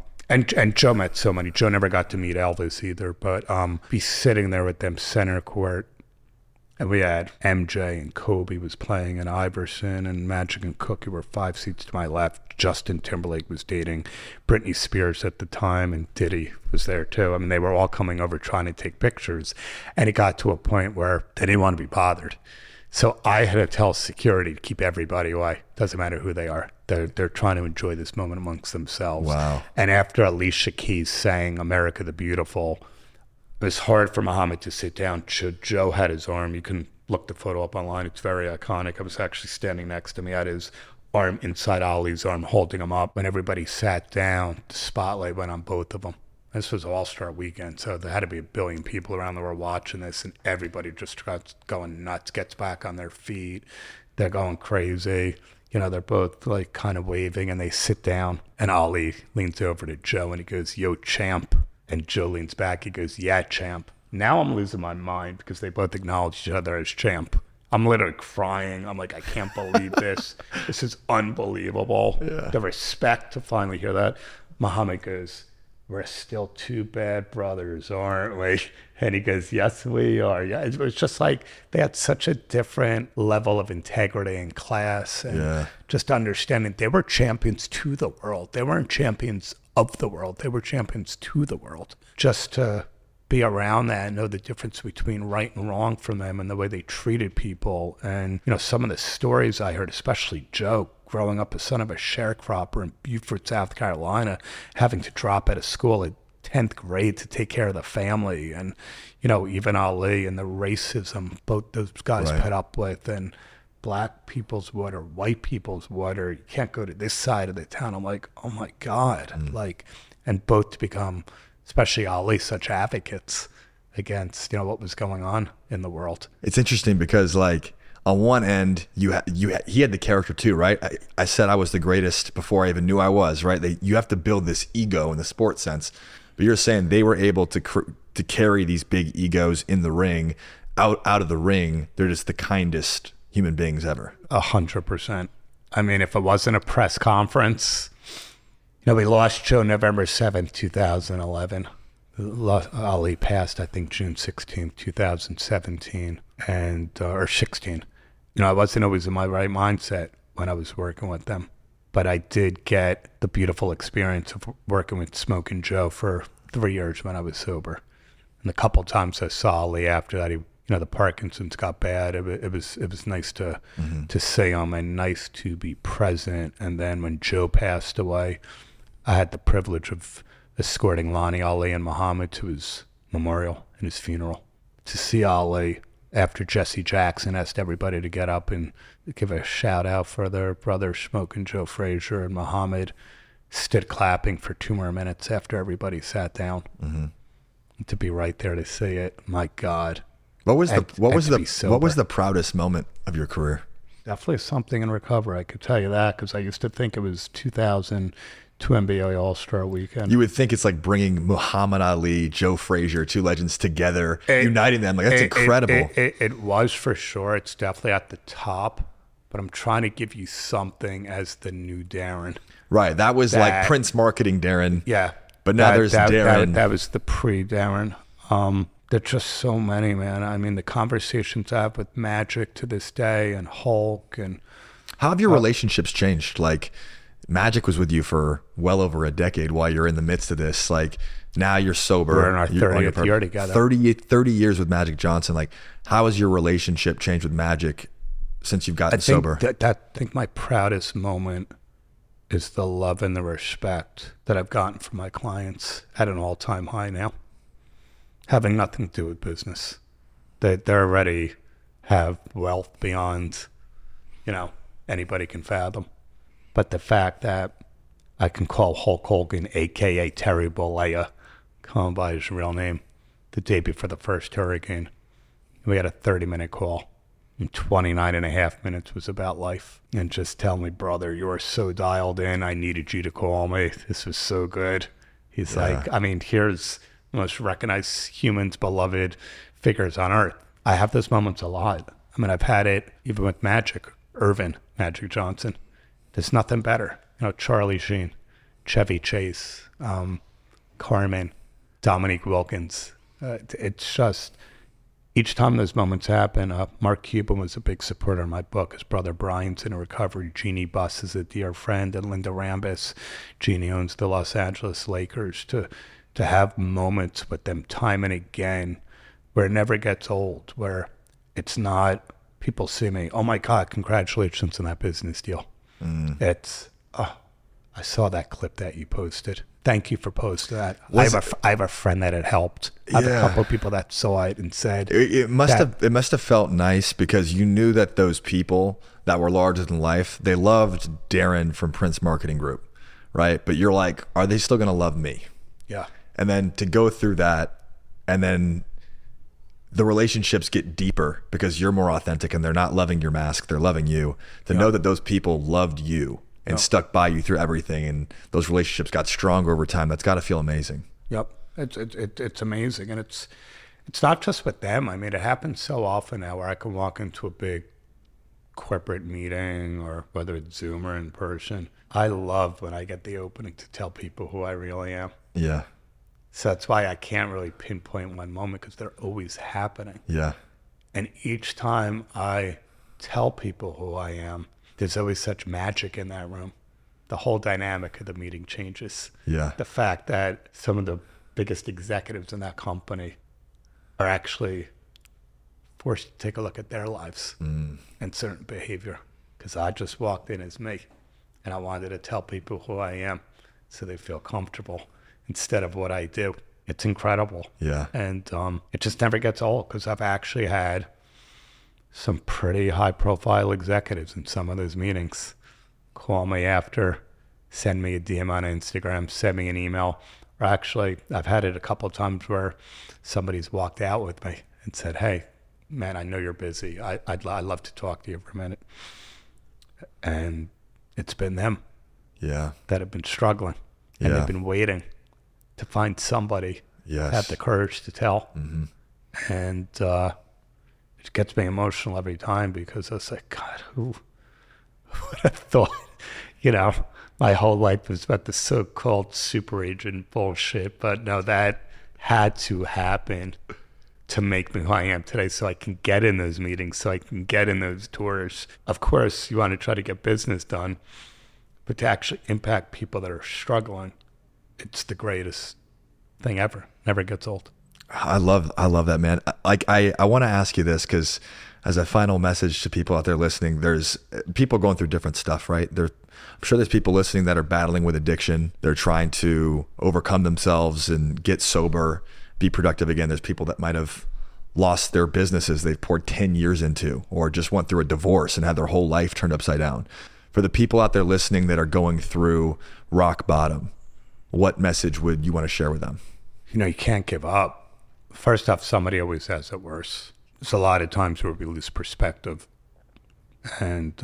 and Joe met so many. Joe never got to meet Elvis either, but be sitting there with them center court. And we had MJ and Kobe was playing, and Iverson and Magic and Cookie were 5 seats to my left. Justin Timberlake was dating Britney Spears at the time, and Diddy was there too. I mean, they were all coming over trying to take pictures. And it got to a point where they didn't want to be bothered. So I had to tell security to keep everybody away. Doesn't matter who they are. They're trying to enjoy this moment amongst themselves. Wow. And after Alicia Keys sang America the Beautiful, it was hard for Muhammad to sit down. Joe had his arm. You can look the photo up online. It's very iconic. I was actually standing next to me. I had his arm inside Ali's arm, holding him up. When everybody sat down, the spotlight went on both of them. This was All-Star Weekend, so there had to be 1 billion people around the world watching this, and everybody just got going nuts, gets back on their feet. They're going crazy. They're both like kind of waving, and they sit down, and Ali leans over to Joe, and he goes, "Yo, champ." And Joe leans back, he goes, "Yeah, champ." Now I'm losing my mind because they both acknowledge each other as champ. I'm literally crying. I'm like, I can't believe this. This is unbelievable. Yeah. The respect to finally hear that. Muhammad goes, "We're still 2 bad brothers, aren't we?" And he goes, "Yes, we are." Yeah, it was just like they had such a different level of integrity and class, and just understanding they were champions to the world. They weren't champions of the world. They were champions to the world. Just to be around that and know the difference between right and wrong from them and the way they treated people. And, some of the stories I heard, especially Joe, growing up as son of a sharecropper in Beaufort, South Carolina, having to drop out of school at 10th grade to take care of the family. And, even Ali and the racism both those guys put up with, and black people's water, white people's water. You can't go to this side of the town. I'm like, oh my God. And both to become, especially Ali, such advocates against, what was going on in the world. It's interesting because on one end, he had the character too, right? I said I was the greatest before I even knew I was, right? You have to build this ego in the sports sense, but you're saying they were able to carry these big egos in the ring, out of the ring. They're just the kindest human beings ever. 100%. I mean, if it wasn't a press conference, we lost Joe November 7th, 2011. Ali passed, I think, June 16th, 2017, or 16. I wasn't always in my right mindset when I was working with them, but I did get the beautiful experience of working with Smoke and Joe for 3 years when I was sober. And the couple times I saw Ali after that, the Parkinson's got bad. It was nice to see him and nice to be present. And then when Joe passed away, I had the privilege of escorting Lonnie, Ali, and Muhammad to his memorial and his funeral. To see Ali after Jesse Jackson asked everybody to get up and give a shout out for their brothers, Smoke and Joe Frazier, and Muhammad stood clapping for 2 more minutes after everybody sat down. And to be right there to see it, my God. What was the proudest moment of your career? Definitely something in recovery. I could tell you that because I used to think it was 2002 NBA All-Star Weekend. You would think it's like bringing Muhammad Ali, Joe Frazier, two legends together, uniting them. Like, that's incredible. It was for sure. It's definitely at the top. But I'm trying to give you something as the new Darren. Right. That was like Prince marketing Darren. Yeah. But now there's Darren. That was the pre-Darren. There's just so many, man. I mean, the conversations I have with Magic to this day and Hulk and... How have your relationships changed? Like, Magic was with you for well over a decade while you're in the midst of this. Like, now you're sober. We're in our 30th year together. 30 years with Magic Johnson. Like, how has your relationship changed with Magic since you've gotten sober? I think my proudest moment is the love and the respect that I've gotten from my clients at an all-time high now. Having nothing to do with business. They already have wealth beyond, anybody can fathom. But the fact that I can call Hulk Hogan, a.k.a. Terry Bollea, call him by his real name, the day before the first hurricane. We had a 30-minute call. And 29 and a half minutes was about life. And just tell me, brother, you are so dialed in. I needed you to call me. This was so good. He's like, here's the most recognized humans, beloved figures on earth. I have those moments a lot. I mean, I've had it even with Magic Johnson. There's nothing better. Charlie Sheen, Chevy Chase, Carmen, Dominique Wilkins. It's just... Each time those moments happen, Mark Cuban was a big supporter of my book. His brother Brian's in recovery. Jeannie Buss is a dear friend, and Linda Rambis. Jeannie owns the Los Angeles Lakers. To have moments with them time and again where it never gets old, where it's not people see me, oh my God, congratulations on that business deal. It's, I saw that clip that you posted. Thank you for posting that. I have a friend that it helped. I have a couple of people that saw it and said it must have felt nice because you knew that those people that were larger than life, they loved Darren from Prince Marketing Group, right? But you're like, are they still going to love me? Yeah. And then to go through that, and then the relationships get deeper because you're more authentic and they're not loving your mask, they're loving you. To know that those people loved you and stuck by you through everything, and those relationships got stronger over time. That's got to feel amazing. Yep, it's amazing, and it's not just with them. I mean, it happens so often now where I can walk into a big corporate meeting, or whether it's Zoom or in person. I love when I get the opening to tell people who I really am. Yeah. So that's why I can't really pinpoint one moment because they're always happening. Yeah. And each time I tell people who I am, there's always such magic in that room. The whole dynamic of the meeting changes. Yeah. The fact that some of the biggest executives in that company are actually forced to take a look at their lives and certain behavior. Because I just walked in as me, and I wanted to tell people who I am so they feel comfortable instead of what I do. It's incredible. Yeah. And it just never gets old because I've actually had some pretty high-profile executives in some of those meetings call me after, send me a DM on Instagram, send me an email. Or actually, I've had it a couple of times where somebody's walked out with me and said, hey, man, I know you're busy. I'd love to talk to you for a minute. And it's been them that have been struggling. And they've been waiting to find somebody to have the courage to tell. Mm-hmm. And it gets me emotional every time because I was like, God, who would have thought, my whole life was about the so-called super agent bullshit. But no, that had to happen to make me who I am today so I can get in those meetings, so I can get in those tours. Of course, you want to try to get business done, but to actually impact people that are struggling, it's the greatest thing ever. Never gets old. I love that, man. Like, I want to ask you this because as a final message to people out there listening, there's people going through different stuff, right? I'm sure there's people listening that are battling with addiction. They're trying to overcome themselves and get sober, be productive again. There's people that might have lost their businesses they've poured 10 years into, or just went through a divorce and had their whole life turned upside down. For the people out there listening that are going through rock bottom, what message would you want to share with them? You can't give up. First off, somebody always has it worse. There's a lot of times where we lose perspective. And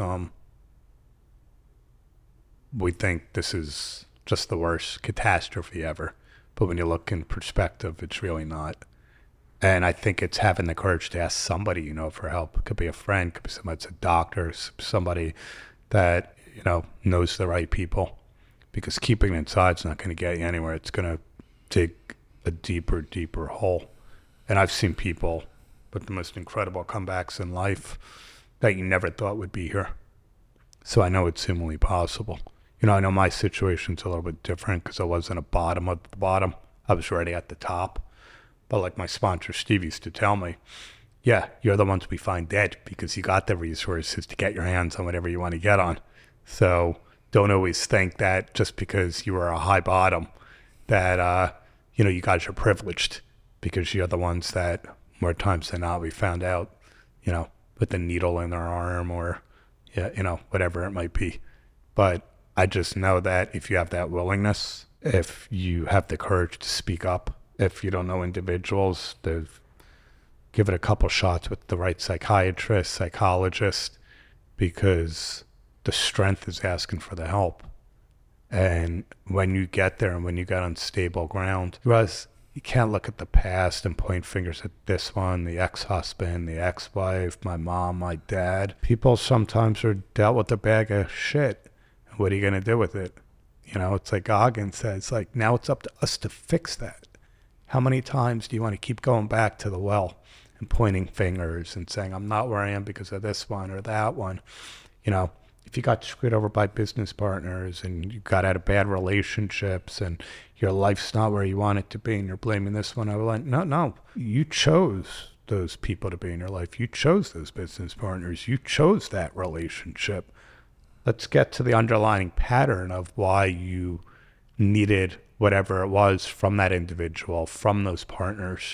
we think this is just the worst catastrophe ever. But when you look in perspective, it's really not. And I think it's having the courage to ask somebody you know for help. It could be a friend, could be somebody that's a doctor, somebody that, you know, knows the right people. Because keeping it inside is not going to get you anywhere. It's going to dig a deeper, deeper hole. And I've seen people with the most incredible comebacks in life that you never thought would be here. So I know it's humanly possible. You know, I know my situation's a little bit different because I wasn't a bottom of the bottom. I was already at the top. But like my sponsor, Steve, used to tell me, yeah, you're the ones we find dead because you got the resources to get your hands on whatever you want to get on. So don't always think that just because you were a high bottom that, you know, you guys are privileged because you're the ones that more times than not we found out, you know, with a needle in their arm or, yeah, you know, whatever it might be. But I just know that if you have that willingness, if you have the courage to speak up, if you don't know individuals, to give it a couple shots with the right psychiatrist, psychologist, because the strength is asking for the help. And when you get there and when you get on stable ground, you realize you can't look at the past and point fingers at this one, the ex-husband, the ex-wife, my mom, my dad. People sometimes are dealt with a bag of shit. What are you going to do with it? You know, it's like Goggins says, like, now it's up to us to fix that. How many times do you want to keep going back to the well and pointing fingers and saying, I'm not where I am because of this one or that one? You know, if you got screwed over by business partners and you got out of bad relationships and your life's not where you want it to be and you're blaming this one, I was like, no, you chose those people to be in your life. You chose those business partners. You chose that relationship. Let's get to the underlying pattern of why you needed whatever it was from that individual, from those partners,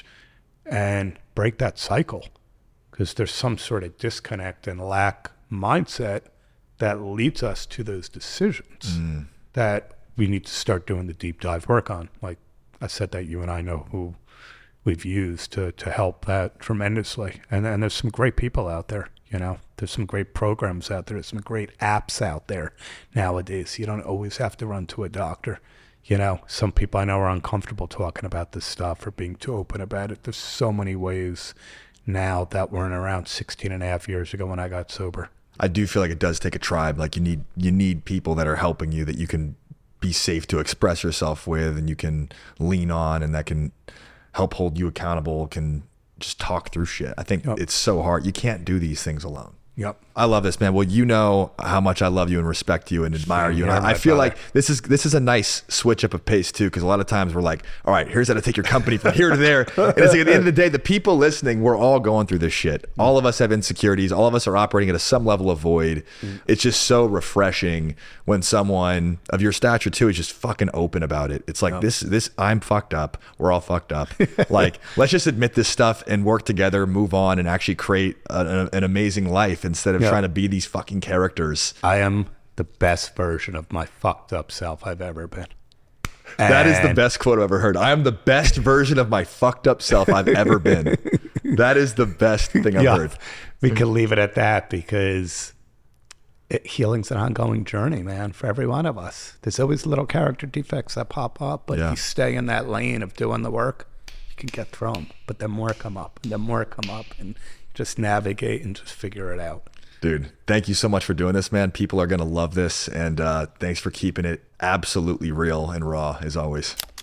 and break that cycle. Because there's some sort of disconnect and lack mindset that leads us to those decisions that we need to start doing the deep dive work on. Like I said, that you and I know who we've used to help that tremendously. And there's some great people out there, you know. There's some great programs out there. There's some great apps out there nowadays. You don't always have to run to a doctor. You know, some people I know are uncomfortable talking about this stuff or being too open about it. There's so many ways now that weren't around 16 and a half years ago when I got sober. I do feel like it does take a tribe. Like you need people that are helping you, that you can be safe to express yourself with, and you can lean on, and that can help hold you accountable, can just talk through shit. I think it's so hard. You can't do these things alone. Yep. I love this, man. Well, you know how much I love you and respect you and admire you. And I feel like this is a nice switch up of pace too, because a lot of times we're like, all right, here's how to take your company from here to there. And it's like at the end of the day, the people listening, we're all going through this shit. All of us have insecurities. All of us are operating at some level of void. It's just so refreshing when someone of your stature too is just fucking open about it. It's like this, I'm fucked up. We're all fucked up. Like, let's just admit this stuff and work together, move on, and actually create an amazing life instead of trying to be these fucking characters. I am the best version of my fucked up self I've ever been. That is the best quote I've ever heard. I am the best version of my fucked up self I've ever been. That is the best thing I've heard. We can leave it at that, because healing's an ongoing journey, man, for every one of us. There's always little character defects that pop up, but if you stay in that lane of doing the work, you can get through them. But then more come up, and then more come up, and just navigate and just figure it out. Dude, thank you so much for doing this, man. People are going to love this. And thanks for keeping it absolutely real and raw as always.